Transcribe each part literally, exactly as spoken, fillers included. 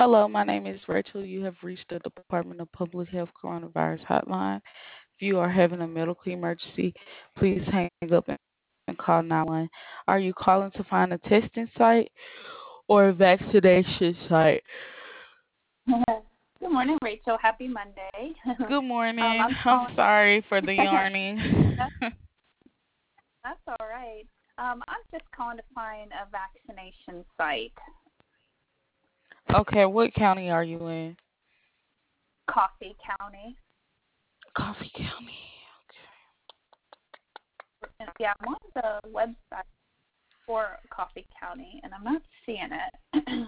Hello, my name is Rachel. You have reached the Department of Public Health Coronavirus Hotline. If you are having a medical emergency, please hang up and call nine one one. Are you calling to find a testing site or a vaccination site? Good morning, Rachel. Happy Monday. Good um, morning. I'm I'm calling. sorry for the yarning. that's, that's all right. Um, I'm just calling to find a vaccination site. Okay, what county are you in? Coffee County. Coffee County. And, yeah, I'm on the website for Coffee County, and I'm not seeing it.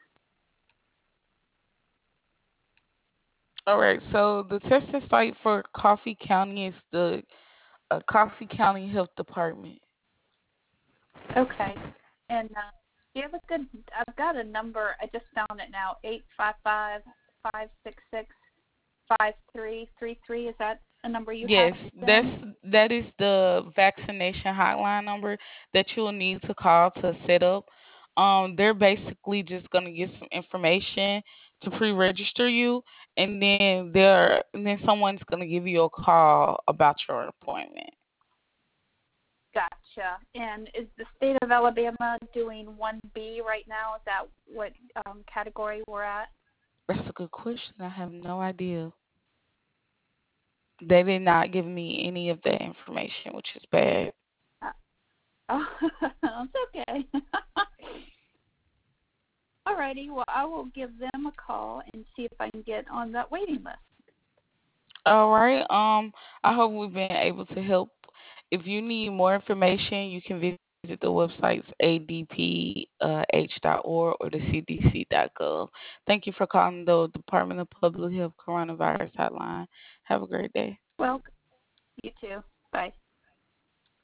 All right, so the testing site for Coffee County is the uh, Coffee County Health Department. Okay. And uh, do you have a good? I've got a number. I just found it now. Eight five five five six six five three three three. Is that a number you have Yes, with that's them? that is the vaccination hotline number that you'll need to call to set up. Um, they're basically just gonna get some information to pre-register you, and then they're and then someone's gonna give you a call about your appointment. Gotcha. And is the state of Alabama doing one B right now? Is that what um, category we're at? That's a good question. I have no idea. They did not give me any of that information, which is bad. Uh, oh, it's okay. Alrighty. Well, I will give them a call and see if I can get on that waiting list. All right. Um, I hope we've been able to help. If you need more information, you can visit the websites a d p h dot org or the c d c dot gov. Thank you for calling the Department of Public Health Coronavirus Hotline. Have a great day. Well, you too. Bye.